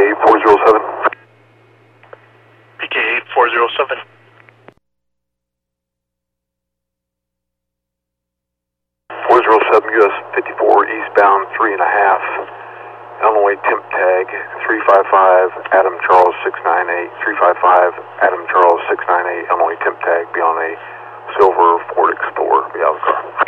PK 407. PK 407. 407 US 54 eastbound 3.5. Illinois temp tag 355 Adam Charles 698. 355 Adam Charles 698. Illinois temp tag beyond a silver Ford Explorer. Be out of the car.